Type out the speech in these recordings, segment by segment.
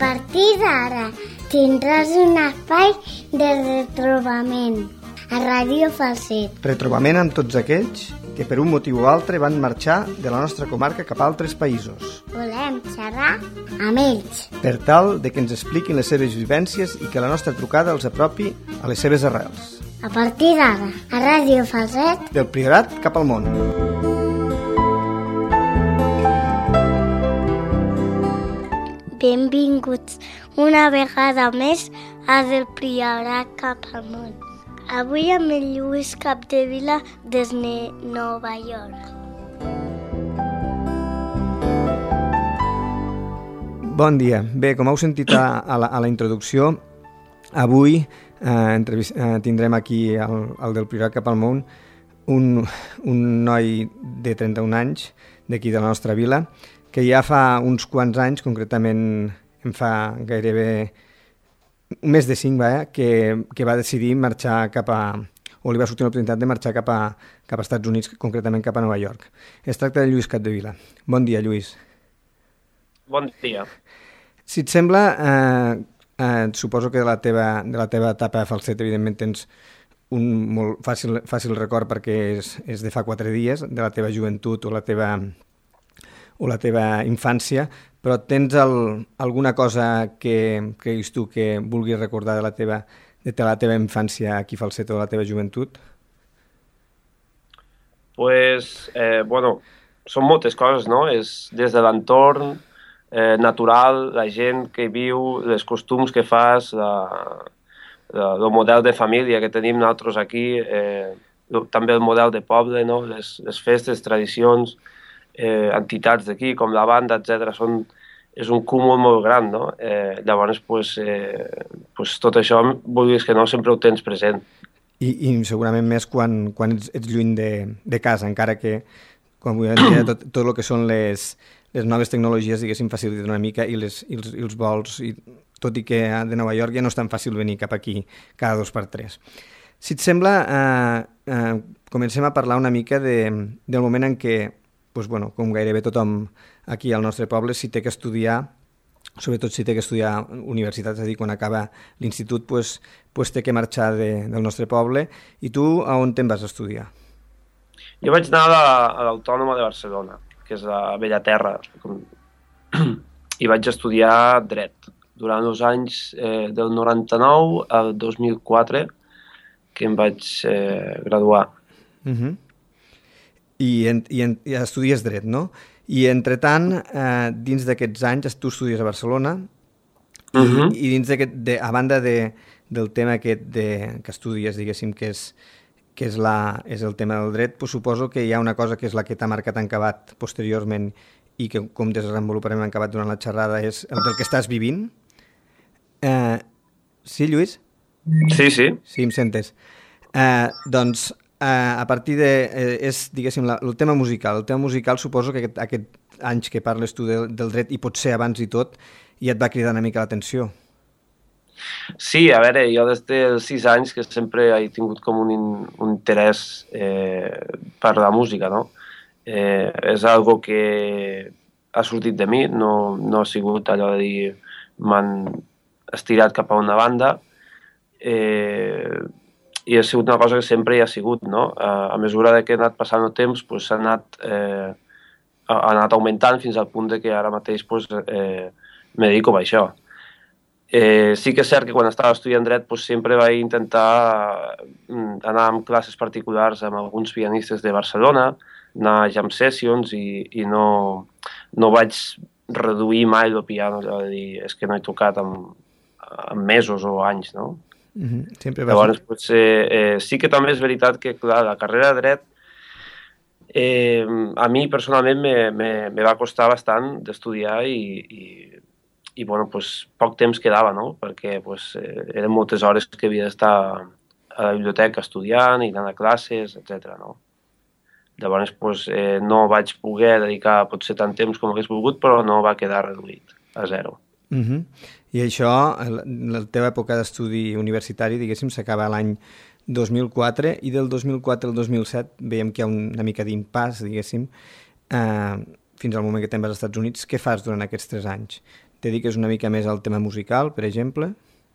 partir d'ara tindràs un espai de retrobament a Ràdio Falset. Retrobament amb tots aquells que per un motiu o altre van marxar de la nostra comarca cap a altres països. Volem xerrar amb ells, Per tal de que ens expliquin les seves vivències i que la nostra trucada els apropi a les seves arrels. a partir d'ara, a Ràdio Falset. Del Priorat cap al món. Benvinguts una vegada més a Del Priorat cap al món. Avui amb el Lluís Capdevila des de Nova York. Bon dia. Bé, com heu sentit a la introducció, avui tindrem aquí al Del Priorat cap al món un noi de 31 anys d'aquí de la nostra vila que ja fa uns quants anys, concretament en fa gairebé més de 5, que va decidir marxar o li va sortir l'oportunitat de marxar cap a Estats Units, concretament cap a Nova York. Es tracta de Lluís Capdevila. Bon dia, Lluís. Bon dia. Si et sembla, suposo que de la teva etapa de falset, evidentment, tens un molt fàcil record perquè és de fa 4 dies, de la teva joventut o la teva infància, però tens alguna cosa que creguis tu que vulguis recordar de la teva infància aquí a Falset o de la teva joventut? Són moltes coses, no? És des de l'entorn natural, la gent que viu, els costums que fas, el model de família que tenim nosaltres aquí, també el model de poble, no? Les festes, tradicions, entitats d'aquí, com la banda, etc. És un cúmul molt gran, no? Llavors, tot això, vulguis que no, sempre ho tens present. I segurament més quan ets lluny de casa, encara que, com vull dir, tot el que són les noves tecnologies, diguéssim, faciliten una mica i els vols, tot i que de Nova York ja no és tan fàcil venir cap aquí cada 2 per 3. Si et sembla, comencem a parlar una mica del moment en què, com gairebé tothom aquí al nostre poble, si té que estudiar, sobretot si té que estudiar universitat, és a dir, quan acaba l'institut, té que marxar del nostre poble. I tu, a on te'n vas a estudiar? Jo vaig anar a l'Autònoma de Barcelona, que és la vella terra, i vaig estudiar dret durant els anys del 99 al 2004, que em vaig graduar. I estudies dret, no? I entretant, dins d'aquests anys, tu estudies a Barcelona i dins a banda del tema aquest que estudies, diguéssim, que és el tema del dret, suposo que hi ha una cosa que és la que t'ha marcat en acabat posteriorment i que, com desenvoluparem en acabat durant la xerrada, és el del que estàs vivint. Sí, Lluís? Sí. Sí, em sentes. Doncs, a partir és, diguéssim, el tema musical. El tema musical suposo que aquest anys que parles tu del dret, i potser abans i tot, ja et va cridar una mica l'atenció. Sí, a veure, jo des dels 6 anys que sempre he tingut com un interès per la música, no? És algo que ha sortit de mi, no ha sigut allò de dir m'han estirat cap a una banda, i ha sigut una cosa que sempre hi ha sigut, no? A mesura que ha anat passant el temps, s'ha anat augmentant fins al punt que ara mateix me dedico a això. Sí que és cert que quan estava estudiant dret sempre vaig intentar anar amb classes particulars amb alguns pianistes de Barcelona, anar a jam sessions i no vaig reduir mai el piano, allò de dir, és que no he tocat en mesos o anys, no? Llavors, sí que també és veritat que, clar, la carrera de dret a mi personalment me va costar bastant d'estudiar i poc temps quedava, no? Perquè eren moltes hores que havia d'estar a la biblioteca estudiant i anant a classes, etc. Llavors no vaig poder dedicar potser tant temps com hagués volgut, però no va quedar reduït a 0. I això, la teva època d'estudi universitari, diguéssim, s'acaba l'any 2004 i del 2004 al 2007 veiem que hi ha una mica d'impàs, diguéssim, fins al moment que te'n vas als Estats Units. Què fas durant aquests 3 anys? dediques una mica més al tema musical, per exemple?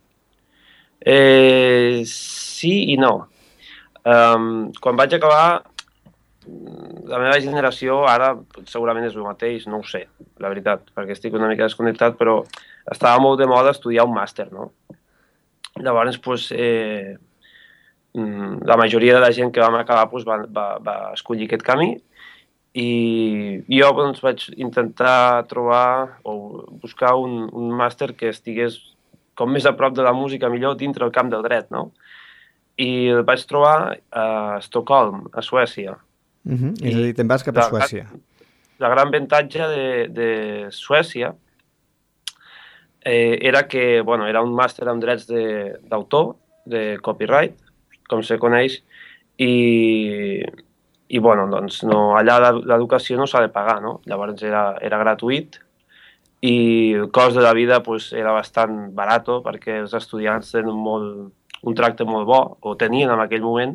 Sí i no. Quan vaig acabar, la meva generació ara segurament és el mateix, no ho sé, la veritat, perquè estic una mica desconnectat, però estava molt de moda estudiar un màster, no? Llavors, doncs, la majoria de la gent que vam acabar doncs, va escollir aquest camí i jo doncs, vaig intentar trobar o buscar un màster que estigués com més a prop de la música, millor dintre el camp del dret, no? I el vaig trobar a Estocolm, a Suècia. És a dir, te'n vas cap a Suècia. El gran avantatge de Suècia era que era un màster en drets d'autor, de copyright, com se coneix, i doncs, allà l'educació no s'ha de pagar, no? Llavors era gratuït i el cost de la vida pues, era bastant barat perquè els estudiants tenen un tracte molt bo, o tenien en aquell moment,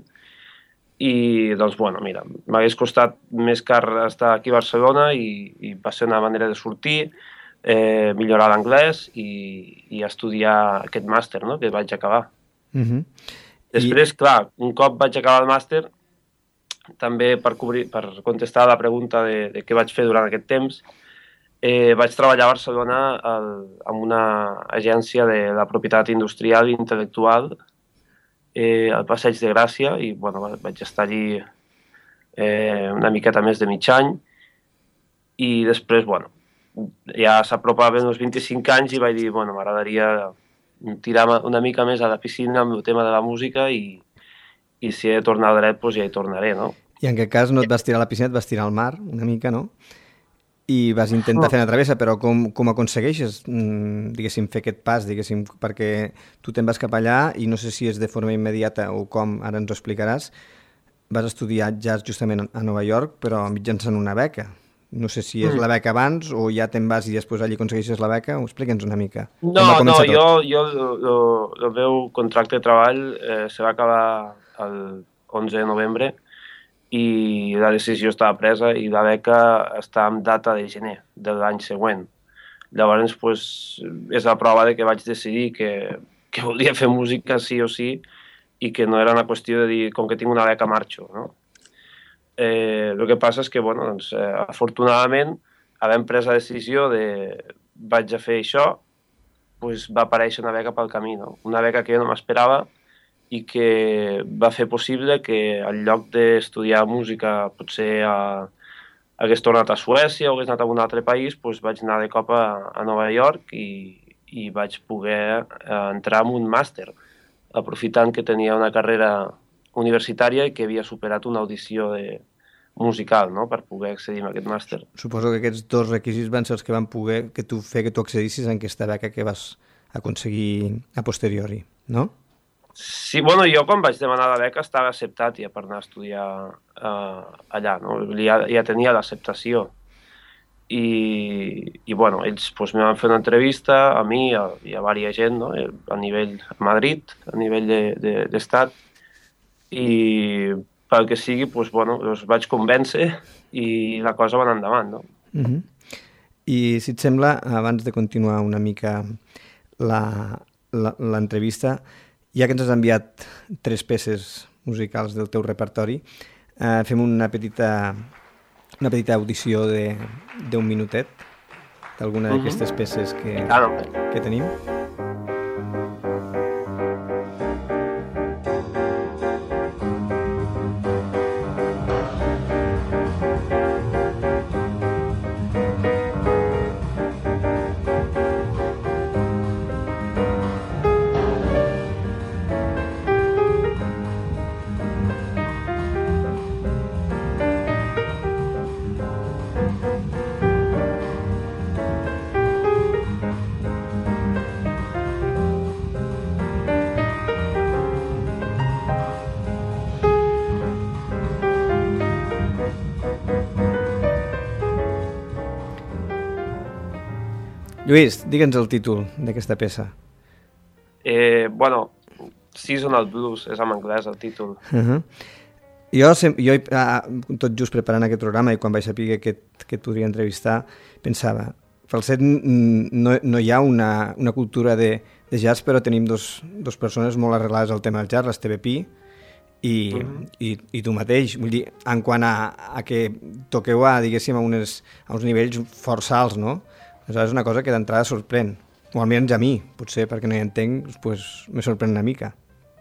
i doncs, mira, m'hagués costat més car estar aquí a Barcelona i va ser una manera de sortir, millorar l'anglès i estudiar aquest màster, no?, que vaig acabar. Després, clar, un cop vaig acabar el màster, també per contestar la pregunta de què vaig fer durant aquest temps, vaig treballar a Barcelona en una agència de la propietat industrial i intel·lectual al Passeig de Gràcia i vaig estar allí una miqueta més de mig any i després, ja s'apropaven els 25 anys i vaig dir, m'agradaria tirar una mica més a la piscina amb el tema de la música i si he de tornar a dret, doncs ja hi tornaré, no? I en aquest cas no et vas tirar a la piscina, et vas tirar al mar, una mica, no? I vas intentar fer una travessa, però com aconsegueixes, diguéssim, fer aquest pas, diguéssim, perquè tu te'n vas cap allà i no sé si és de forma immediata o com, ara ens ho explicaràs, vas estudiar jazz justament a Nova York, però mitjançant una beca. No sé si és la beca abans o ja te'n vas i després allí aconsegueixes la beca, o explica'ns una mica. No, jo el meu contracte de treball se va acabar el 11 de novembre i la decisió estava presa i la beca està en data de gener de l'any següent. Llavors, és la prova de que vaig decidir que volia fer música sí o sí i que no era una qüestió de dir, com que tinc una beca, marxo, no? El que passa és que, afortunadament, havent pres la decisió de vaig a fer això, va aparèixer una beca pel camí, no? Una beca que jo no m'esperava i que va fer possible que en lloc d'estudiar música potser hagués tornat a Suècia o hagués anat a un altre país, vaig anar de cop a Nova York i vaig poder entrar en un màster, aprofitant que tenia una carrera universitària i que havia superat una audició musical, no?, per poder accedir a aquest màster. Suposo que aquests dos requisits van ser els que van poder que tu accedissis a aquesta beca que vas aconseguir a posteriori, no? Sí, jo quan vaig demanar la beca estava acceptat ja per anar a estudiar allà, no? Ja tenia l'acceptació. I ells me van fer una entrevista a mi i a diversa gent, no?, a nivell a Madrid, a nivell d'estat, i pel que sigui, els vaig convèncer i la cosa va anar endavant, no? I si et sembla, abans de continuar una mica l'entrevista, ja que ens has enviat 3 peces musicals del teu repertori, fem una petita audició d'un minutet d'alguna d'aquestes peces que tenim. Lluís, digue'ns el títol d'aquesta peça. Seasonal Blues, és en anglès el títol. Jo, tot just preparant aquest programa i quan vaig saber que et podria entrevistar, pensava, Falset no hi ha una cultura de jazz, però tenim dos persones molt arrelades al tema del jazz, l'Esteve Pi i tu mateix. Vull dir, en quant a que toqueu diguéssim, a uns nivells força alts, no? Aleshores és una cosa que d'entrada sorprèn. O almenys a mi, potser perquè no hi entenc, doncs me sorprèn una mica.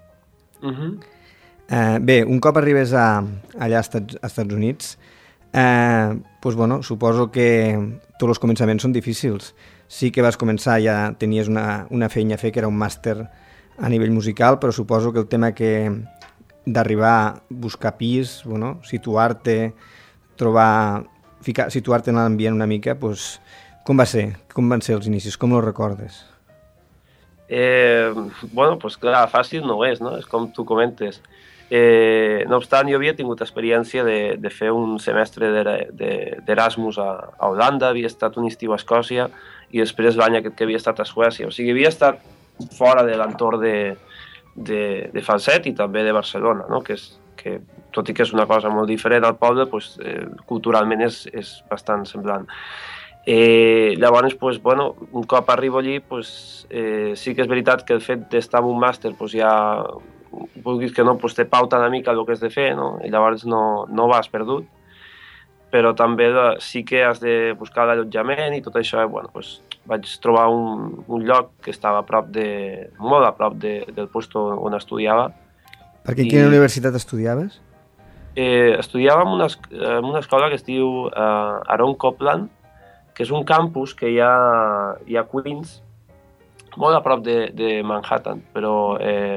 Bé, un cop arribes allà als Estats Units, doncs, bueno, suposo que tots els començaments són difícils. Sí que vas començar, ja tenies una feina a fer, que era un màster a nivell musical, però suposo que el tema d'arribar a buscar pis, bueno, situar-te, situar-te en l'ambient una mica, doncs, com va ser? Com van ser els inicis? Com els recordes? Bueno, doncs clar, fàcil no és, no? És com tu comentes. No obstant, jo havia tingut experiència de fer un semestre d'Erasmus a Holanda, havia estat un estiu a Escòcia i després l'any aquest que havia estat a Suècia. O sigui, havia estat fora de l'entorn de Falset i també de Barcelona, no? Que tot i que és una cosa molt diferent al poble, doncs, culturalment és bastant semblant. Llavors, doncs, bueno, un cop arribo allí, doncs, sí que és veritat que el fet d'estar en un màster doncs, ja vulguis que no, doncs te pauta una mica el que has de fer, no? I llavors no vas perdut, però també sí que has de buscar l'allotjament i tot això, bueno, doncs vaig trobar un lloc que estava molt a prop del lloc on estudiava. Perquè en quina universitat estudiaves? Estudiava en una escola que es diu Aaron Copland, que és un campus que hi ha a Queens, molt a prop de Manhattan, però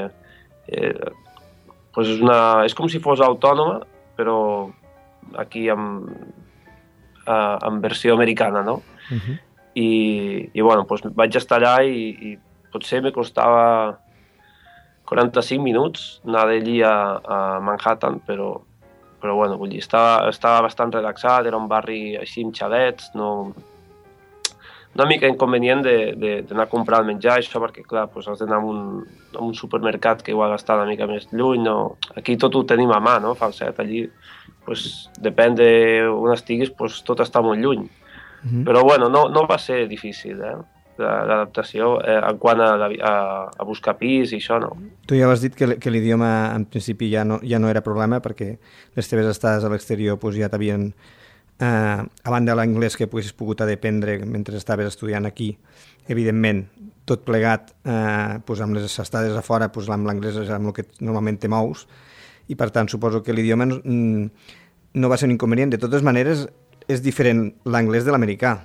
pues és com si fos autònoma, però aquí en versió americana, no? I bueno, pues vaig estar allà i potser me costava 45 minuts anar d'allí a Manhattan, però bueno, vull dir, estava bastant relaxat, era un barri així amb xalets, una mica inconvenient d'anar a comprar el menjar, això, perquè, clar, doncs has d'anar a un supermercat que igual està una mica més lluny, no? Aquí tot ho tenim a mà, no? Falset, allí, doncs, depèn d'on estiguis, doncs tot està molt lluny. Però, bueno, no va ser difícil, l'adaptació, en quant a buscar pis i això, no. Tu ja has dit que l'idioma, en principi, ja no era problema, perquè les teves estades a l'exterior ja t'havien... a banda de l'anglès que haguessis pogut aprendre mentre estaves estudiant aquí, evidentment, tot plegat amb les estades a fora, amb l'anglès és amb el que normalment te mous, i per tant suposo que l'idioma no va ser un inconvenient. De totes maneres, és diferent l'anglès de l'americà.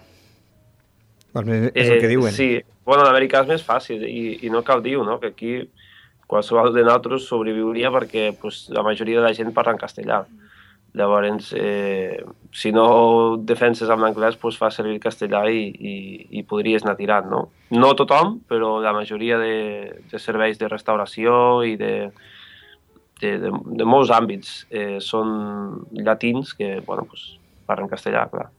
És el que diuen. Sí, bueno, l'americà és més fàcil i no cal dir, no? Que aquí qualsevol de nosaltres sobreviuria perquè la majoria de la gent parla en castellà. Llavors, si no defenses amb l'anglès, fa servir el castellà i podries anar tirant, no? No tothom, però la majoria de serveis de restauració i de molts àmbits són llatins que, bueno, parlen castellà, clar.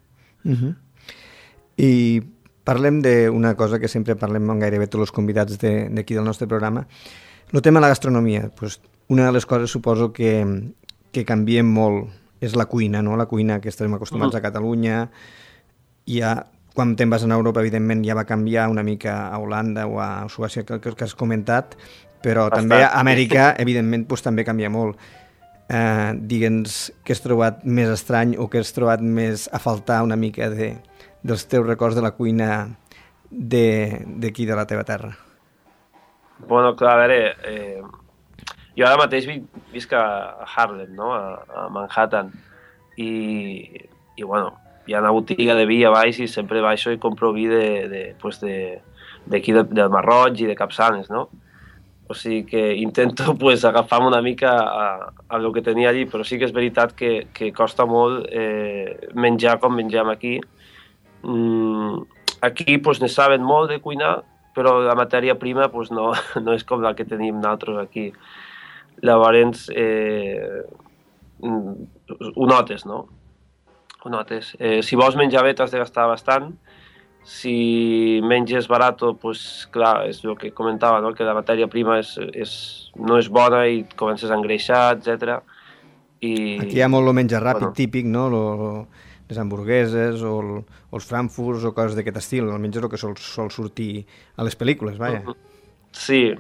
I parlem d'una cosa que sempre parlem amb gairebé tots els convidats d'aquí del nostre programa, el tema de la gastronomia. Una de les coses, suposo, que canviem molt és la cuina, no? La cuina que estem acostumats a Catalunya. Quan te'n vas a Europa, evidentment, ja va canviar una mica a Holanda o a Suècia, que has comentat, però també a Amèrica, evidentment, també canvia molt. Digue'ns què has trobat més estrany o què has trobat més a faltar una mica dels teus records de la cuina d'aquí, de la teva terra. Bueno, clar, a veure... Jo ara mateix visc a Harlem, no? A Manhattan, i bueno, hi ha una botiga de vi a baix i sempre baixo i compro vi d'aquí del Marroig i de Capçanes, no? O sigui que intento agafar-me una mica a el que tenia allí, però sí que és veritat que costa molt menjar com mengem aquí. Aquí ne saben molt de cuinar, però la matèria prima no és com la que tenim nosaltres aquí. Llavors, ho notes, no? Ho notes. Si vols menjar bé t'has de gastar bastant. Si menges barat, clar, és el que comentava, no? Que la matèria prima no és bona i comences a engreixar, etc. Aquí hi ha molt el menjar ràpid, típic, no? les hamburgueses o els frankfurts o coses d'aquest estil, almenys és el que sol sortir a les pel·lícules, vaja. Sí.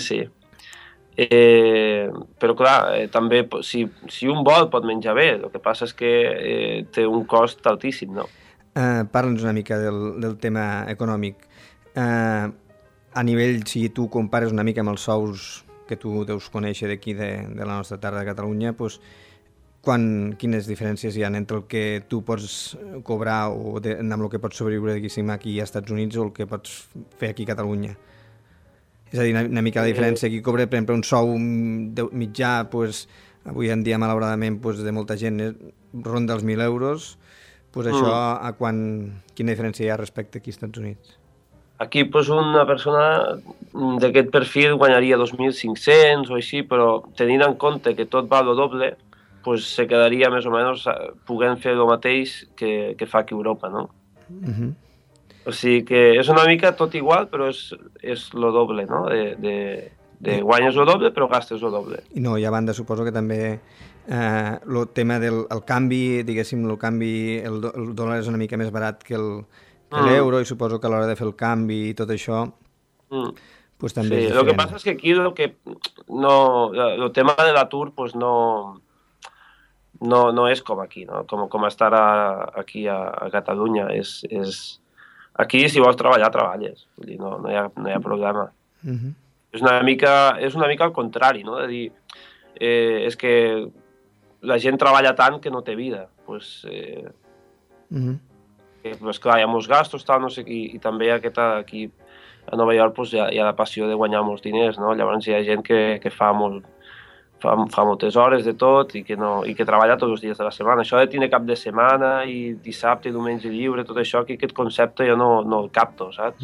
Però clar, també si un vol pot menjar bé, el que passa és que té un cost altíssim, no? Parla'ns una mica del tema econòmic. A nivell, si tu compares una mica amb els sous que tu deus conèixer d'aquí de la nostra terra de Catalunya, doncs, quines diferències hi ha entre el que tu pots cobrar o amb el que pots sobreviure diguéssim aquí als Estats Units o el que pots fer aquí a Catalunya? És a dir, una mica la diferència. Aquí cobra, per exemple, un sou mitjà, doncs, avui en dia, malauradament, doncs, de molta gent ronda els 1.000 euros. Doncs això, quina diferència hi ha respecte aquí als Estats Units? Aquí doncs, una persona d'aquest perfil guanyaria 2.500 o així, però tenint en compte que tot val el doble, doncs se quedaria més o menys podent fer el mateix que fa aquí a Europa, no? O sigui que és una mica tot igual, però és el doble, no? De guanyes el doble, però gastes el doble. I a banda suposo que també el tema del canvi, diguéssim, el dòlar és una mica més barat que l'euro i suposo que a l'hora de fer el canvi i tot això pues també és diferent. El que passa és que aquí el tema de l'atur pues no és com aquí, no? Com estar aquí a Catalunya. Aquí, si vols treballar, treballes. Vull dir, no hi ha problema. És una mica al contrari, no? De dir, és que la gent treballa tant que no té vida. Pues clar, hi ha molts gastos, tal, no sé, i també aquí a Nova York pues, hi ha la passió de guanyar molts diners, no? Llavors hi ha gent que fa moltes hores de tot i que treballa tots els dies de la setmana. Això de tenir cap de setmana i dissabte i diumenge lliure, tot això, aquest concepte jo no el capto, saps?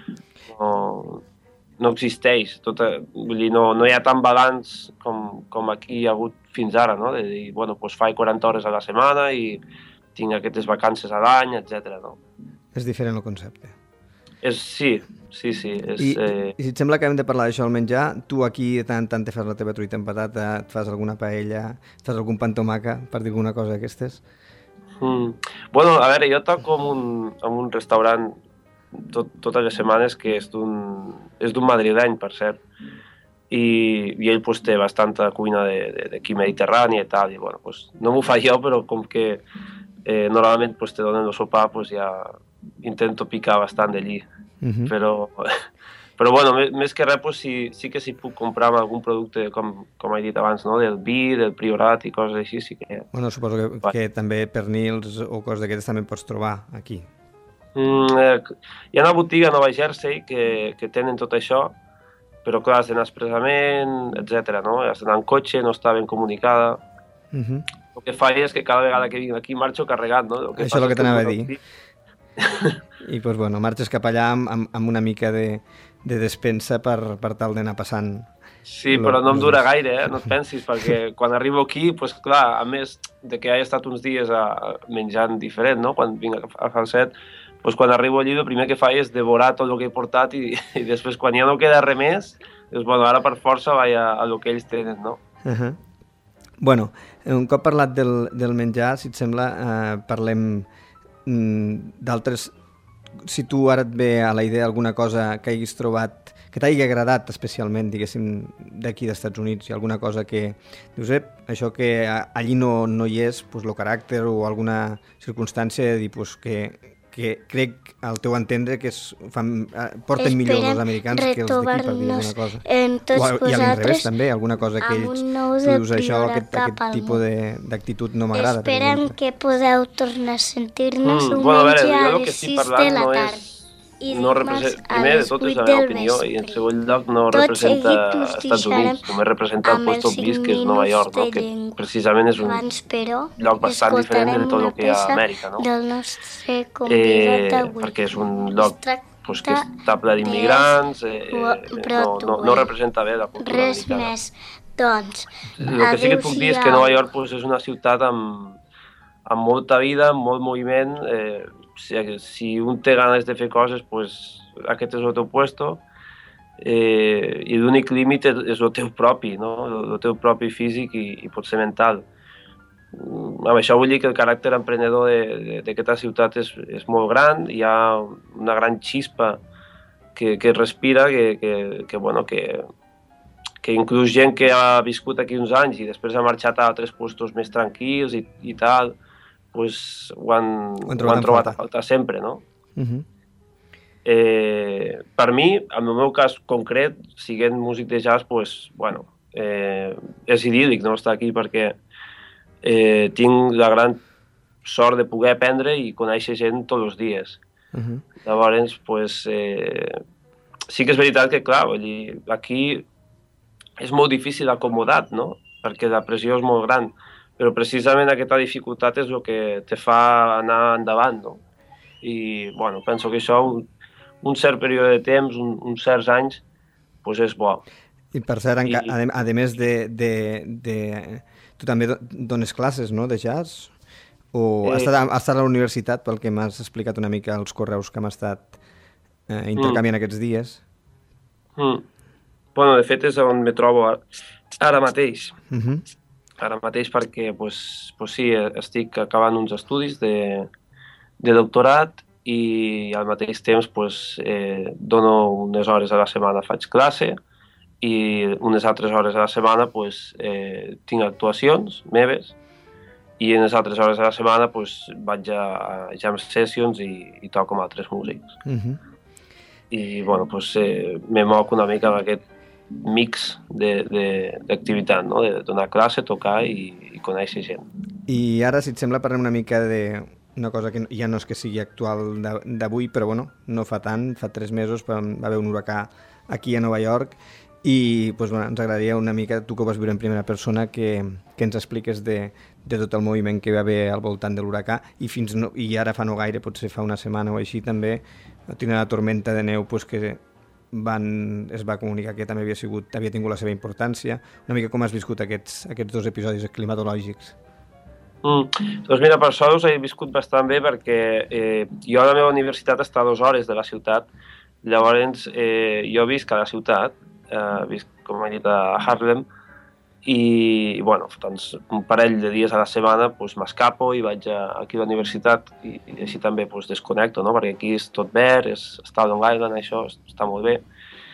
No existeix. Vull dir, no hi ha tant balanç com aquí hi ha hagut fins ara, no? De dir, bueno, doncs faig 40 hores a la setmana i tinc aquestes vacances a l'any, etc. No? És diferent el concepte. Sí. I si et sembla que hem de parlar d'això al menjar, tu aquí de tant en tant te fas la teva truita amb patata, et fas alguna paella, et fas algun pan tomaca, per dir alguna cosa d'aquestes? Bueno, a veure, jo toco en un restaurant totes les setmanes que és d'un madrileny, per cert, i ell pues, té bastanta cuina d'aquí mediterrània i tal, i bueno, pues, no m'ho fa jo, però com que normalment pues, te donen el sopar, pues, ja intento picar bastant d'allí. Però bueno, més que res, pues, sí que s'hi puc comprar amb algun producte, com he dit abans, no? Del vi, del Priorat i coses així, sí que... Bueno, suposo que també pernils o coses d'aquestes també pots trobar aquí. Hi ha una botiga a Nova Jersey que tenen tot això, però clar, has d'anar expressament, etc. No? Has d'anar en cotxe, no està ben comunicada. El que faig és que cada vegada que vinc aquí marxo carregat, no? Això és el que t'anava a dir. I doncs, bueno, marxes cap allà amb una mica de despensa per tal d'anar passant. Sí, però no em dura gaire, no et pensis, perquè quan arribo aquí, doncs clar, a més de que he estat uns dies menjant diferent, no? Quan vinc a Falset, doncs quan arribo allí el primer que faig és devorar tot el que he portat i després quan ja no queda res més, doncs bueno, ara per força vaig a lo que ells tenen, no? Bueno, un cop parlat del menjar, si et sembla, parlem d'altres... Si tu ara et ve a la idea alguna cosa que hagis trobat, que t'hagi agradat especialment, diguéssim, d'aquí dels Estats Units, i alguna cosa que dius, això que allí no hi és, doncs el caràcter o alguna circumstància de dir que crec, al teu entendre, que porten millor els americans que els d'aquí, per dir alguna cosa. I a l'inrevés també, alguna cosa que ells, tu dius això, aquest tipus d'actitud no m'agrada. Esperem que podeu tornar a sentir-nos un menjar a les 6 de la tarda. Primer de tot és la meva opinió i en segon lloc no representa Estats Units, només representa el puesto vist que és Nova York, no? Que precisament és un lloc bastant diferent de tot el que hi ha a Amèrica, no? Perquè és un lloc que està ple d'immigrants, no representa bé la cultura americana. Res més, doncs. El que sí que et puc dir és que Nova York és una ciutat amb molta vida, amb molt moviment. Si un té ganes de fer coses, aquest és el teu puesto, i l'únic límit és el teu propi, no? El teu propi físic i potser mental. amb això vull dir que el caràcter emprenedor d'aquesta ciutat és molt gran, hi ha una gran xispa que respira, que inclús gent que ha viscut aquí uns anys i després ha marxat a altres llocs més tranquils i tal, pues, ho han trobat a faltar sempre, no? Per mi, en el meu cas concret, siguent músic de jazz, pues, bueno, és idíl·lic no estar aquí perquè tinc la gran sort de poder aprendre i conèixer gent tots els dies. Llavors, pues, sí que és veritat que, clar, vull dir, aquí és molt difícil acomodar, no? Perquè la pressió és molt gran, però precisament aquesta dificultat és el que te fa anar endavant, no? I, bueno, penso que això, un cert període de temps, uns certs anys, pues és bo. I per cert, a més tu també dones classes, no?, de jazz? O has estat a la universitat, pel que m'has explicat una mica els correus que hem estat intercanviant aquests dies? Bueno, de fet és on me trobo ara mateix. Ara mateix perquè, pues sí, estic acabant uns estudis de doctorat i al mateix temps dono unes hores a la setmana, faig classe i unes altres hores a la setmana tinc actuacions meves i en les altres hores a la setmana vaig a jam sessions i toco amb altres músics. I bueno, me moc una mica amb aquest mix d'activitat, no? De donar classe, tocar i conèixer gent. I ara, si et sembla, parlem una mica d'una cosa que ja no és que sigui actual d'avui, però bueno, no fa tant, fa 3 mesos va haver un huracà aquí a Nova York i ens agradaria una mica, tu que ho vas viure en primera persona, que ens expliques de tot el moviment que hi va haver al voltant de l'huracà i ara fa no gaire, potser fa una setmana o així també, tenia la tormenta de neu que es va comunicar que també havia tingut la seva importància. Una mica com has viscut aquests 2 episodis climatològics? Doncs mira, per sort us he viscut bastant bé perquè jo a la meva universitat està a 2 hores de la ciutat. Llavors jo visc a la ciutat, visc, com he dit, a Harlem i bueno, doncs un parell de dies a la setmana m'escapo i vaig aquí a la universitat i així també desconnecto, no? Perquè aquí és tot verd, està a Long Island, això està molt bé.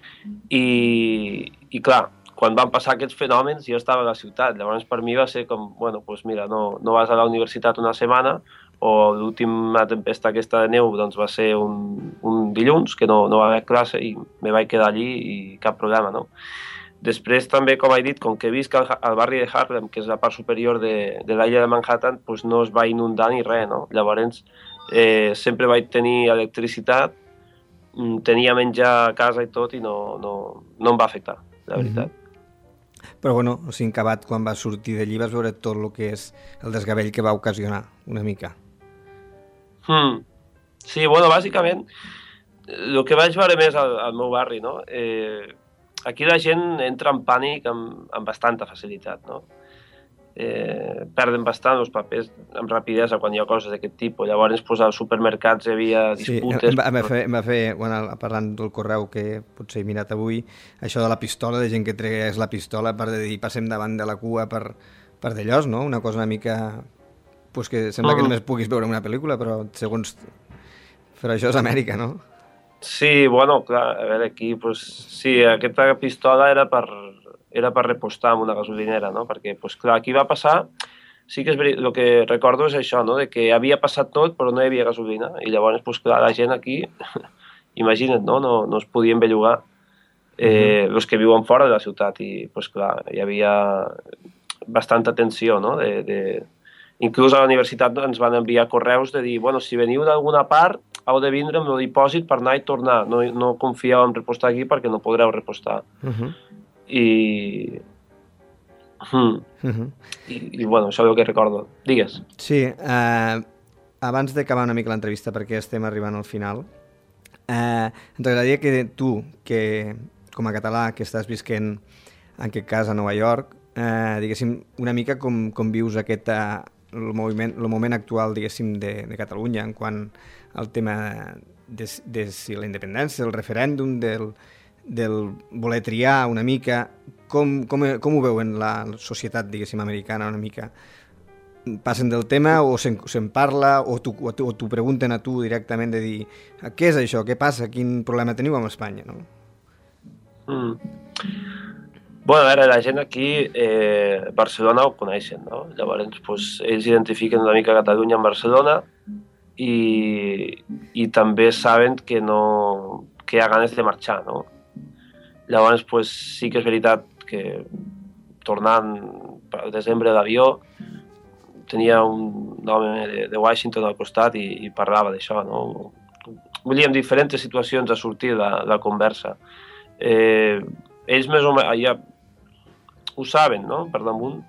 I clar, quan van passar aquests fenòmens jo estava a la ciutat, llavors per mi va ser com, bueno, mira, no vas a la universitat una setmana o l'última tempesta aquesta de neu doncs va ser un dilluns que no va haver classe i me vaig quedar allí i cap problema, no? Després també, com he dit, com que visc al barri de Harlem, que és la part superior de l'illa de Manhattan, no es va inundar ni res, no? Llavors sempre vaig tenir electricitat, tenia menjar a casa i tot i no em va afectar, la veritat. Però bueno, o sigui, en acabat, quan vas sortir d'allí vas veure tot el que és el desgavell que va ocasionar, una mica. Sí, bueno, bàsicament, el que vaig veure més al meu barri, no? Aquí la gent entra en pànic amb bastanta facilitat, no? Perden bastant els papers amb rapidesa quan hi ha coses d'aquest tipus. Llavors, als supermercats hi havia disputes... Sí, em va fer, parlant del correu que potser he mirat avui, això de la pistola, de gent que tregués la pistola per dir passem davant de la cua per d'allòs, no? Una cosa una mica... que sembla que només puguis veure una pel·lícula, però segons... Però això és Amèrica, no? Sí, bueno, clar, a veure, aquí, sí, aquesta pistola era per repostar amb una gasolinera, no? Perquè, clar, aquí va passar, sí que és veritat, el que recordo és això, no? De que havia passat tot, però no hi havia gasolina, i llavors, clar, la gent aquí, imagina't, no? No es podien bellugar, els que viuen fora de la ciutat, i, clar, hi havia bastanta tensió, no? Inclús a la universitat ens van enviar correus de dir, bueno, si veniu d'alguna part, heu de vindre amb el dipòsit per anar i tornar. No confieu en repostar aquí perquè no podreu repostar. I bueno, això és el que recordo. Digues. Sí, abans d'acabar una mica l'entrevista, perquè estem arribant al final, ens agradaria que tu, que com a català, que estàs visquent, en aquest cas, a Nova York, diguéssim, una mica com vius el moment actual, diguéssim, de Catalunya, en quant al tema de si la independència, el referèndum, del voler triar una mica, com ho veuen la societat, diguéssim, americana una mica? passen del tema o se'n parla o t'ho pregunten a tu directament de dir què és això, què passa, quin problema teniu amb Espanya, no? Bueno, a veure, la gent aquí, Barcelona ho coneixen, no? Llavors, doncs, ells identifiquen una mica Catalunya amb Barcelona i també saben que hi ha ganes de marxar, no? Llavors, doncs, sí que és veritat que tornant al desembre d'avió tenia un home de Washington al costat i parlava d'això, no? Vull dir, en diferents situacions a sortir de la conversa. Ells més o menys ja ho saben, no?, per damunt.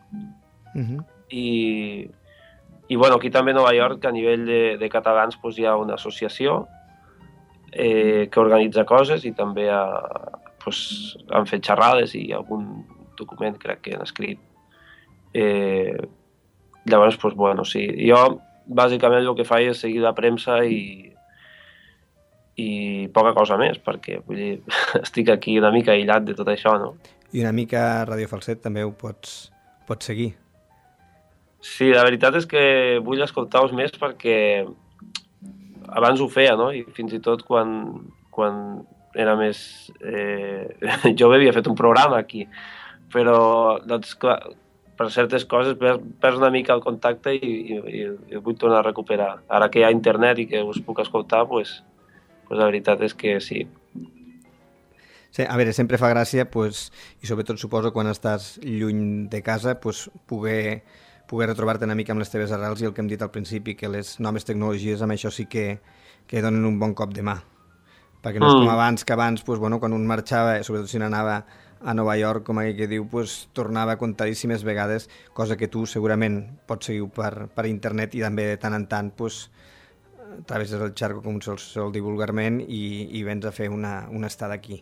I bueno, aquí també a Nova York, a nivell de catalans, doncs hi ha una associació que organitza coses i també han fet xerrades i algun document crec que han escrit. Llavors, doncs, bueno, sí. Jo, bàsicament, el que faig és seguir la premsa i poca cosa més, perquè vull dir, estic aquí una mica aïllat de tot això, no? I una mica Radio Falset també ho pots seguir. Sí, la veritat és que vull escoltar-vos més perquè abans ho feia, no? I fins i tot quan era més jove havia fet un programa aquí, però doncs, clar, per certes coses perds una mica el contacte i vull tornar a recuperar. Ara que hi ha internet i que us puc escoltar, doncs la veritat és que sí. Sí, a veure, sempre fa gràcia, i sobretot suposo quan estàs lluny de casa, poder retrobar-te una mica amb les teves arrels i el que hem dit al principi, que les noves tecnologies amb això sí que donen un bon cop de mà. Perquè no és com abans, quan un marxava, sobretot si n'anava a Nova York, com aquell que diu, tornava contadíssimes vegades, cosa que tu segurament pots seguir per internet i també de tant en tant travesses el xarco, com sol dir vulgarment, i vens a fer una estada aquí.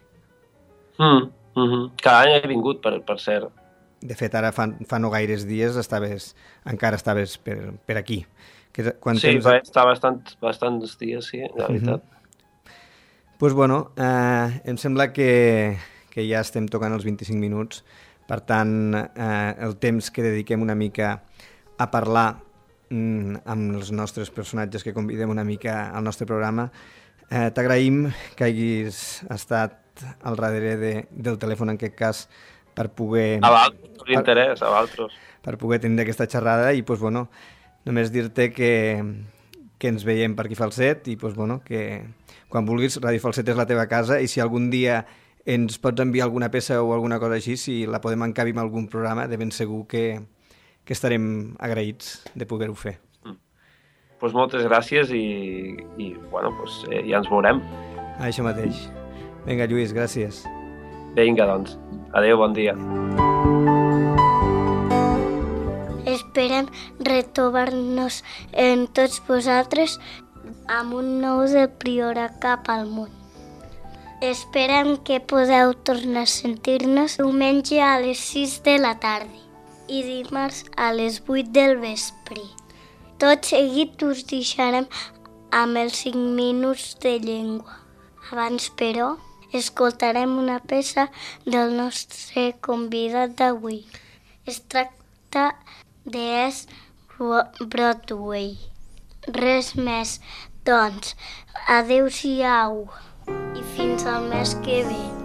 Cada any he vingut, per cert. De fet, ara fa no gaires dies encara estaves per aquí. Sí, va estar bastants dies, sí, la veritat. Doncs bueno, em sembla que ja estem tocant els 25 minuts, per tant, el temps que dediquem una mica a parlar amb els nostres personatges que convidem una mica al nostre programa. T'agraïm que hagis estat al darrere del telèfon, en aquest cas, per poder... A vosaltres, a vosaltres. Per poder tenir aquesta xerrada i, doncs, bueno, només dir-te que ens veiem per aquí Falset i, doncs, bueno, que quan vulguis, Ràdio Falset és la teva casa i si algun dia ens pots enviar alguna peça o alguna cosa així, si la podem encabir en algun programa, de ben segur que estarem agraïts de poder-ho fer. Doncs moltes gràcies i bueno, ja ens veurem. Això mateix. Vinga, Lluís, gràcies. Vinga, doncs. Adéu, bon dia. Esperem retrobar-nos en tots vosaltres amb un nou del Priorat cap al món. Esperem que podeu tornar a sentir-nos diumenge a les 6 de la tarda i dimarts a les 8 del vespre. Tot seguit us deixarem amb els 5 minuts de llengua. Abans, però, escoltarem una peça del nostre convidat d'avui. Es tracta d'East Broadway. Res més, doncs, adéu-siau i fins al mes que ve.